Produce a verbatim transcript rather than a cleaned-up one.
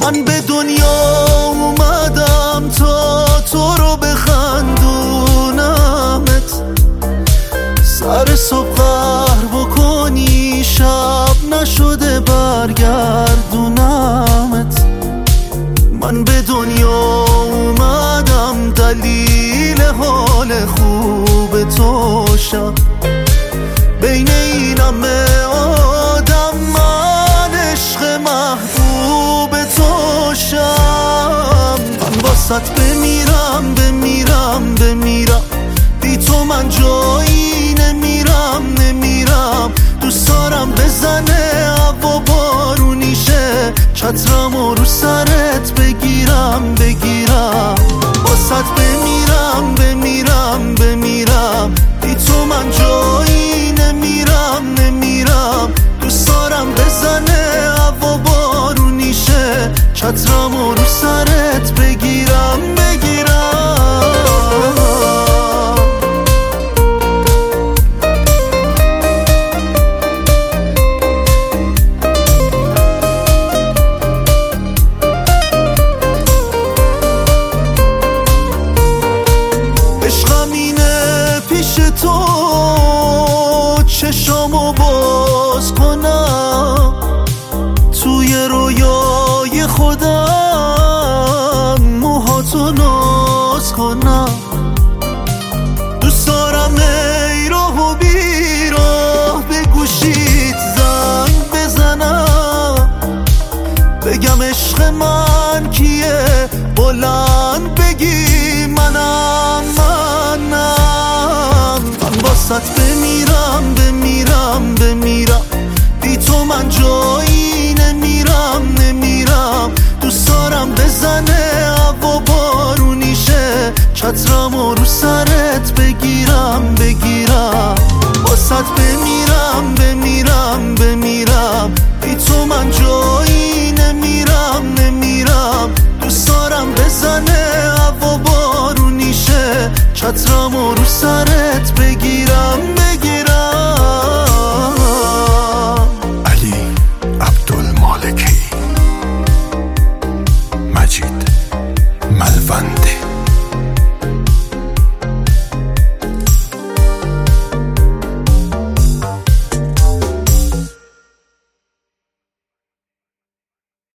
من به دنیا اومدم تا تو رو بخندونمت، سر صبح قهر بکنی شب نشده برگردونمت. من به دنیا اومدم دلیل حال خوب تو شم، بین این همه آدم من عشق محبوب تو شم. من واسط بمیرم بمیرم بمیرم، بی تو من جایی نمیرم نمیرم. دوست دارم بزنه هوا بارونیشه، چترمو رو سرت بگیرم بگیرم. واسط بمیرم بمیرم بمیرم، بی تو من جایی نمیرم نمیرم. دوست دارم بزنه هوا بارونیشه، چترمو رو سرت بگیرم بگیرم. تو چشامو باز کنم، توی رویای خودم موهاتو ناز کنم. دوست دارم ای راه و بیراه به گوشیت زنگ بزنم، بگم عشق من کیه، بلند بگی منم منم. من واسط بمیرم بمیرم بمیرم، بی تو من جایی نمیرم نمیرم. دوست دارم بزنه هوا بارونیشه، چترمو رو سرت بگیرم بگیرم. واسط بمیرم بمیرم بمیرم، بی تو من جایی نمیرم نمیرم. دوست دارم بزنه هوا بارونیشه، چترمو رو سرت